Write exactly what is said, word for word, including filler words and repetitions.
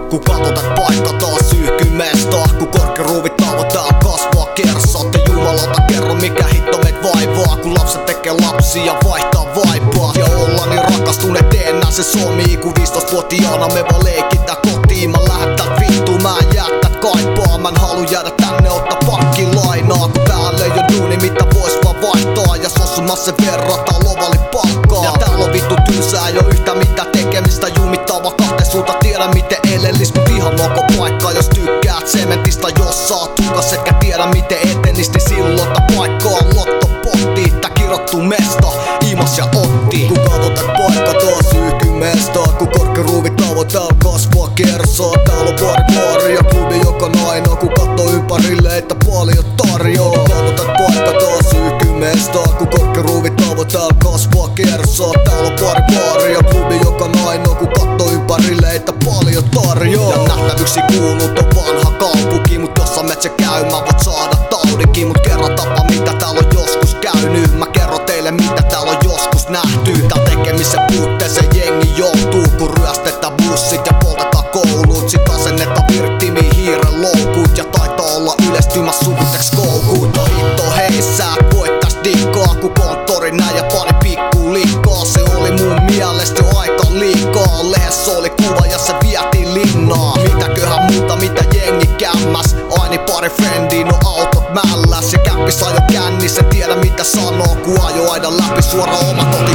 Kun katsotaan paikka taas syyhkymestaa, kun korkkiruuvit tavoittaa kasvaa kersat. Ja jumalauta kerro mikä hitto meitä vaivaa, kun lapset tekee lapsia ja vaihtaa vaipaa. Ja ollaan niin rakastuneet enää se somii, kun viisitoistavuotiaana me vaan leikitään kotiin. Mä lähden täältä vittuun, mä en jää täältä kaipaa. Mä en halu jäädä tänne ottaa pankkilainaa, kun täällä ei oo duuni mitä vois vaan vaihtaa. Ja sossumassa verrataan lovalle palkkaa. Ja täällä on vittu tylsää, ei oo yhtä mitään tekemistä. Jumittava kahteen suunta, tiedä miten elellis. Mut ihan moko paikkaa jos tykkäät sementistä. Jos saat tukas etkä tiedä miten etenis, niin silloin ota paikkaa lottopotti. Tää kirottu mesta, Imas ja Otti. Kun katsotaan paikka taas syyhkymestaa, kun korkkiruuvit tavoittaa kasvaa kersaa. Täällä on pari baari ja klubi joka on ainoa, kun kattoo ympärille että paljon tarjoaa. Kun katsotaan paikka taas syyhkymestaa, kun korkkiruuvit tavoittaa kasvaa kersaa. Täällä on pari baari ja klubi joka on ainoa, kun kattoo ympärille että paljon tarjoaa. Ja nähtävyksi kuulut on vanha kaupunki, mut jos sä menet se käymään voit saada taudikin. Mut kerro tapa mitä täällä on joskus käynyt, mä kerron teille mitä täällä on joskus nähty. Täällä tekemisen puutteeseen jengi joutuu, kun ryöstetään bussit ja poltetaan koulut. Sit asennetaan virttimiin hiiren loukut ja taitaa olla yleistymässä sukuteks koukut. No hitto hei sä et voit tästä dikkaa, kun konttori näin ja pari pikku likkaa. Se oli mun mielestä jo aika liikaa, lehdessä oli kuva ja se vietiin linnaa. Mitäköhän muuta mitä jengi kämmäs, aini pari friendiä no autot mälläs. Ja käppis ajo kännissä, tiedä mitä sanoo, kun ajo aidan läpi suora omat